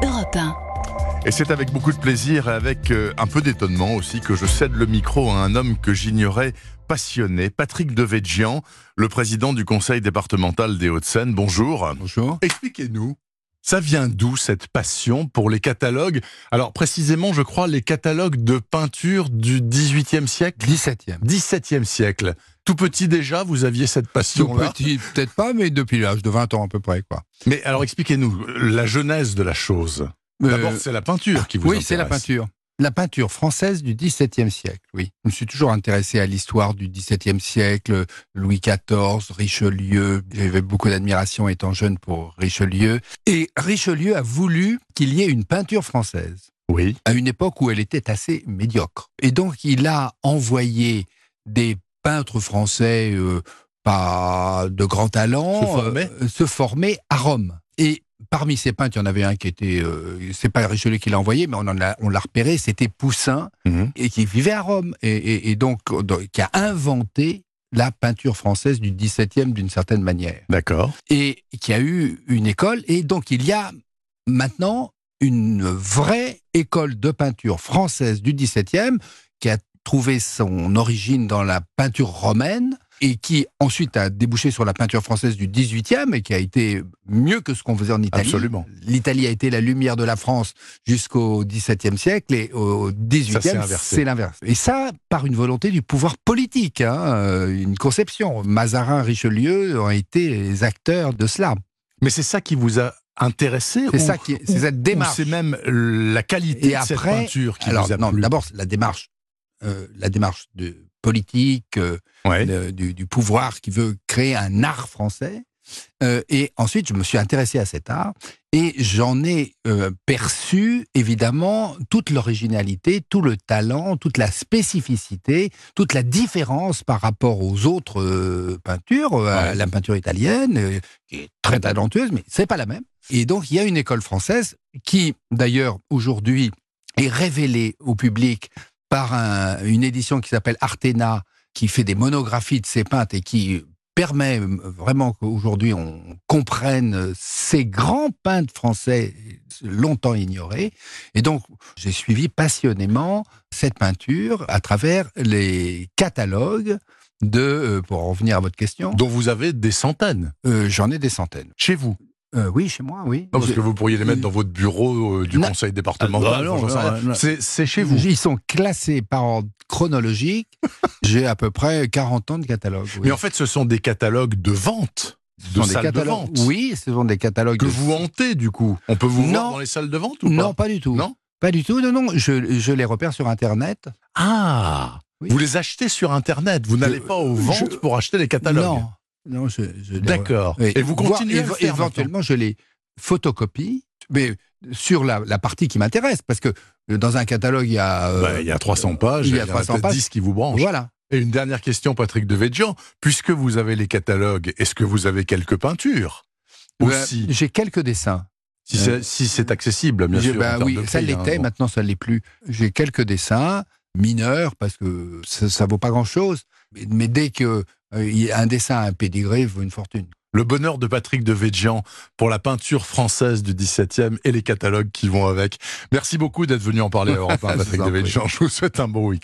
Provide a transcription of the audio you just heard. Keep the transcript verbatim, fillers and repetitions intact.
Europe un. Et c'est avec beaucoup de plaisir et avec euh, un peu d'étonnement aussi que je cède le micro à un homme que j'ignorais passionné, Patrick Devedjian, le président du conseil départemental des Hauts-de-Seine. Bonjour. Bonjour. Expliquez-nous, ça vient d'où cette passion pour les catalogues? Alors précisément, je crois, les catalogues de peinture du dix-huitième siècle? dix-septième. dix-septième siècle. Tout petit déjà, vous aviez cette Tout passion-là? petit, peut-être pas, mais depuis l'âge de vingt ans à peu près, quoi. Mais alors expliquez-nous, la genèse de la chose. D'abord, Euh, c'est la peinture qui vous Oui, intéresse. c'est la peinture. La peinture française du dix-septième siècle, oui. Je me suis toujours intéressé à l'histoire du dix-septième siècle, Louis quatorze, Richelieu. J'avais beaucoup d'admiration étant jeune pour Richelieu. Et Richelieu a voulu qu'il y ait une peinture française, Oui. à une époque où elle était assez médiocre. Et donc, il a envoyé des peintres français, euh, pas de grand talent, Se former. euh, se former à Rome. Et parmi ces peintres, il y en avait un qui était, euh, c'est pas Richelieu qui l'a envoyé, mais on en a, on l'a repéré, c'était Poussin, Mhm. et qui vivait à Rome, et, et, et donc, donc qui a inventé la peinture française du dix-septième d'une certaine manière, D'accord. et qui a eu une école, et donc il y a maintenant une vraie école de peinture française du dix-septième qui a trouvé son origine dans la peinture romaine, et qui ensuite a débouché sur la peinture française du dix-huitième et qui a été mieux que ce qu'on faisait en Italie. Absolument. L'Italie a été la lumière de la France jusqu'au dix-septième siècle, et au dix-huitième, inversé. c'est l'inverse. Et ça, par une volonté du pouvoir politique, hein, euh, une conception. Mazarin, Richelieu ont été les acteurs de cela. Mais c'est ça qui vous a intéressé? C'est ou- ça qui, c'est cette ou démarche. c'est même la qualité Et de cette après, peinture qui alors vous a non, plu? d'abord la démarche, euh, la démarche de politique, euh, Ouais. de- du, du pouvoir qui veut créer un art français. Euh, et ensuite, je me suis intéressé à cet art et j'en ai euh, perçu, évidemment, toute l'originalité, tout le talent, toute la spécificité, toute la différence par rapport aux autres euh, peintures, euh, à Ouais. la peinture italienne, euh, qui est très talentueuse, mais c'est pas la même. Et donc, il y a une école française qui, d'ailleurs, aujourd'hui, est révélée au public par un- une édition qui s'appelle Artena, qui fait des monographies de ces peintres et qui permet vraiment qu'aujourd'hui on comprenne ces grands peintres français longtemps ignorés. Et donc, j'ai suivi passionnément cette peinture à travers les catalogues de, euh, pour en revenir à votre question, Dont vous avez des centaines euh, j'en ai des centaines. chez vous? Euh, oui, chez moi, oui. Non, parce Je- que vous pourriez les mettre dans votre bureau euh, du Non. conseil départemental. Ah, non, enfin, j'en sais non, rien. non. C'est c'est chez vous. Ils sont classés par ordre chronologique. J'ai à peu près quarante ans de catalogue. Oui. Mais en fait, ce sont des catalogues de vente, Ce de sont des salles de catalogues. vente. Oui, ce sont des catalogues. Que de- vous hantez, du coup. On peut vous voir Non. dans les salles de vente ou pas? Non, pas du tout. Non. Pas du tout. Non, non. Je, je les repère sur Internet. Ah, Oui. vous les achetez sur Internet. Vous n'allez pas aux ventes je- pour acheter les catalogues. Non, non. Je, je les re- D'accord. Oui. Et vous Voire continuez à le éve- faire éventuellement, je les photocopie, mais sur la, la partie qui m'intéresse, parce que dans un catalogue, il y a. euh, Bah, il y a trois cents pages, il y a en trois cents peut-être pages. dix qui vous branchent. Voilà. Et une dernière question, Patrick Devedjian. Puisque vous avez les catalogues, est-ce que vous avez quelques peintures aussi? Euh, J'ai quelques dessins. Si c'est si c'est accessible, bien J'ai- sûr. bah en termes oui, de ça prix, l'était, hein, bon. maintenant ça ne l'est plus. J'ai quelques dessins mineurs parce que ça, ça vaut pas grand-chose. Mais, mais dès que euh, il y a un dessin à un pédigré, il vaut une fortune. Le bonheur de Patrick Devedjian pour la peinture française du dix-septième et les catalogues qui vont avec. Merci beaucoup d'être venu en parler à Europe un, Je vous Patrick en prie. Devedjian. Je vous souhaite un bon week-end.